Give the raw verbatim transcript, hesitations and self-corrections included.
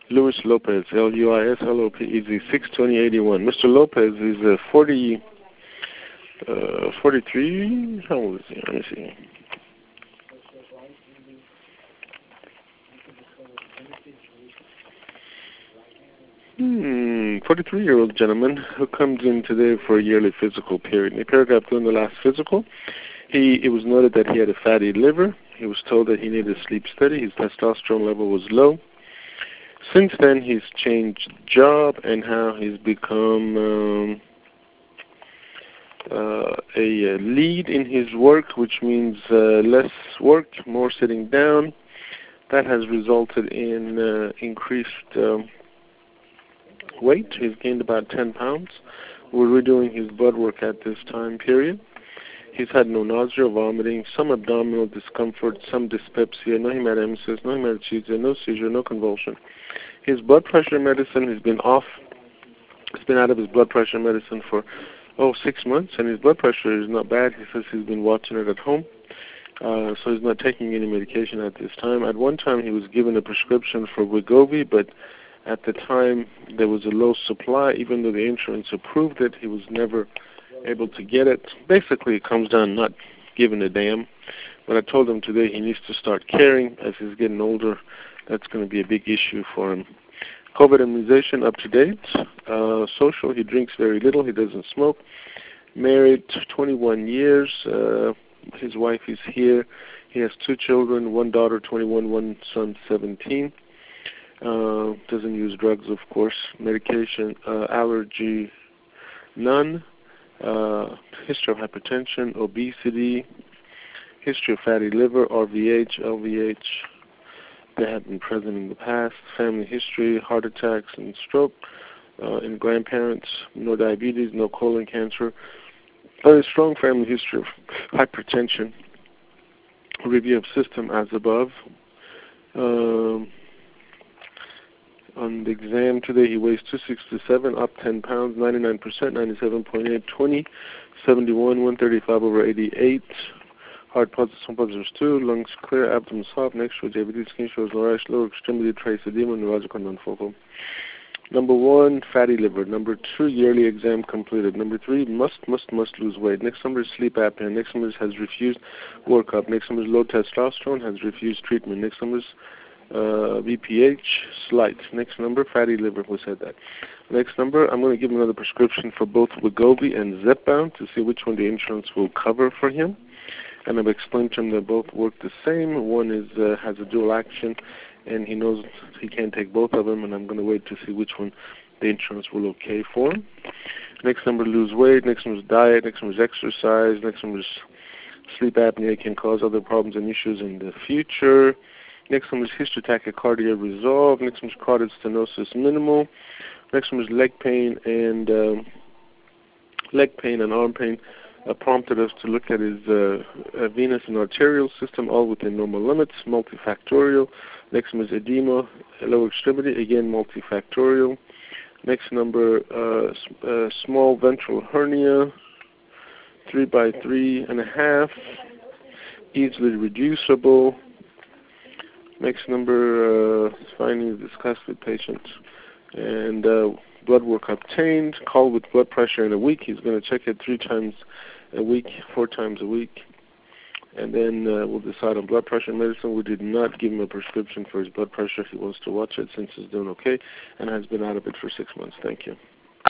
Luis Lopez, L U I S L O P E Z, six twenty eighty-one. Mister Lopez is uh, forty, uh, forty-three. How old is he? Let me see. Hmm, forty-three-year-old gentleman who comes in today for a yearly physical period. In the paragraph during the last physical, he it was noted that he had a fatty liver. He was told that he needed a sleep study. His testosterone level was low. Since then, he's changed job and how he's become um, uh, a, a lead in his work, which means uh, less work, more sitting down. That has resulted in uh, increased um, weight. He's gained about ten pounds. We're redoing his blood work at this time period. He's had no nausea, vomiting, some abdominal discomfort, some dyspepsia, no hematemesis, no hematuria, no seizure, no convulsion. His blood pressure medicine has been off. He's been out of his blood pressure medicine for, oh, six months, and his blood pressure is not bad. He says he's been watching it at home, uh, so he's not taking any medication at this time. At one time, he was given a prescription for Wegovy, but at the time, there was a low supply. Even though the insurance approved it, he was never able to get it. Basically, it comes down not giving a damn. But I told him today he needs to start caring. As he's getting older, that's going to be a big issue for him. COVID immunization up to date. Uh, social, he drinks very little. He doesn't smoke. Married twenty-one years. Uh, his wife is here. He has two children, one daughter, twenty-one, one son, seventeen. Uh, doesn't use drugs, of course. Medication, uh, allergy, none. Uh, history of hypertension, obesity, history of fatty liver, R V H, L V H. They have been present in the past. Family history, heart attacks and stroke uh, in grandparents. No diabetes, no colon cancer. A strong family history of hypertension. Review of system as above. Um, on the exam today, he weighs two sixty-seven, up ten pounds, ninety-nine percent, ninety-seven point eight, twenty, seventy-one, one thirty-five over eighty-eight. Heart positive, some positives two, lungs clear, abdomen soft, neck shows diabetes, skin shows no rash, lower extremity trace edema, neurological non-focal. Number one, fatty liver. Number two, yearly exam completed. Number three, must, must, must lose weight. Next number is sleep apnea. Next number is has refused workup. Next number is low testosterone, has refused treatment. Next number is uh, B P H, slight. Next number, fatty liver, we said that. Next number, I'm going to give him another prescription for both Wegovy and Zepbound to see which one the insurance will cover for him. And I've explained to him that both work the same. One is uh, has a dual action, and he knows he can't take both of them, and I'm going to wait to see which one the insurance will okay for him. Next number, lose weight. Next number is diet. Next number is exercise. Next number is sleep apnea can cause other problems and issues in the future. Next one is history tachycardia resolved. Next one is carotid stenosis minimal. Next one is leg pain and um, leg pain and arm pain. Uh, prompted us to look at his uh, uh, venous and arterial system, all within normal limits, multifactorial. Next one is edema, lower extremity, again multifactorial. Next number, uh, uh, small ventral hernia, three by three and a half, easily reducible. Next number, uh, findings discussed with patients. And uh, blood work obtained, call with blood pressure in a week. He's going to check it three times a week, four times a week. And then uh, we'll decide on blood pressure medicine. We did not give him a prescription for his blood pressure. He wants to watch it since he's doing okay and has been out of it for six months. Thank you.